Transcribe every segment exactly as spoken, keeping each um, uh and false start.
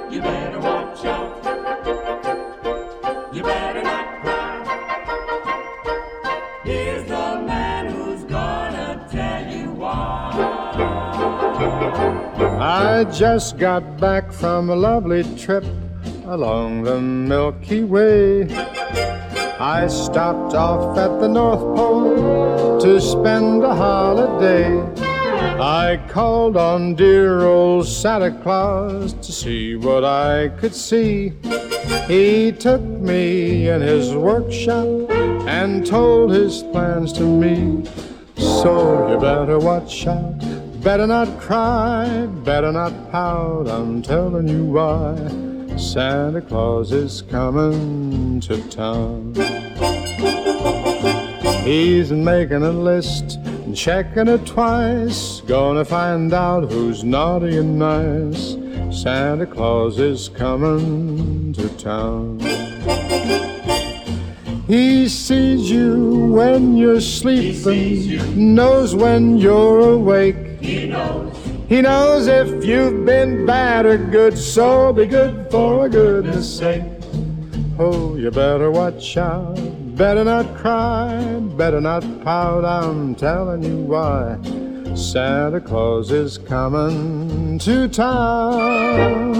You better watch out. You better not cry. Here's the man who's gonna tell you why. I just got back from a lovely trip along the Milky Way. I stopped off at the North Pole to spend a holiday. I called on dear old Santa Claus to see what I could see. He took me in his workshop and told his plans to me. So you better watch out, better not cry, better not pout, I'm telling you why. Santa Claus is coming to town. He's making a list and checking it twice, gonna find out who's naughty and nice. Santa Claus is coming to town. He sees you when you're sleeping, knows when you're awake. He knows. He knows if you've been bad or good, so be good for goodness sake. Oh, you better watch out, better not cry, better not pout, I'm telling you why. Santa Claus is coming to town.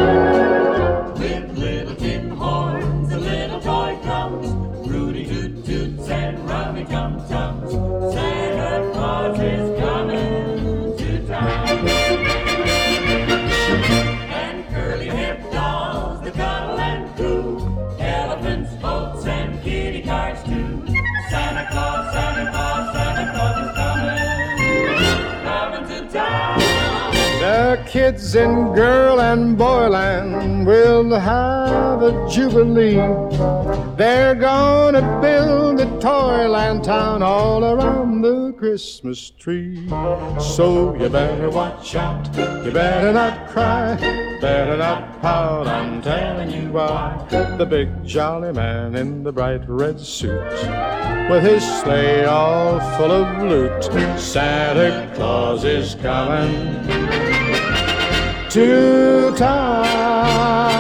With little tin horns and little toy drums, Rudy toot toots and rummy tum tums, Santa Claus is coming to town. And curly haired dolls that cuddle and coo, elephants, boats, and kitty cars too. Santa Claus, Santa Claus, Santa Claus is coming, coming to town. The kids in girl and boyland will have a jubilee. They're gonna build a toyland town all around the Christmas tree. So you better watch out, you better not cry, better not pout, I'm telling you why. The big jolly man in the bright red suit, with his sleigh all full of loot, Santa Claus is coming to town.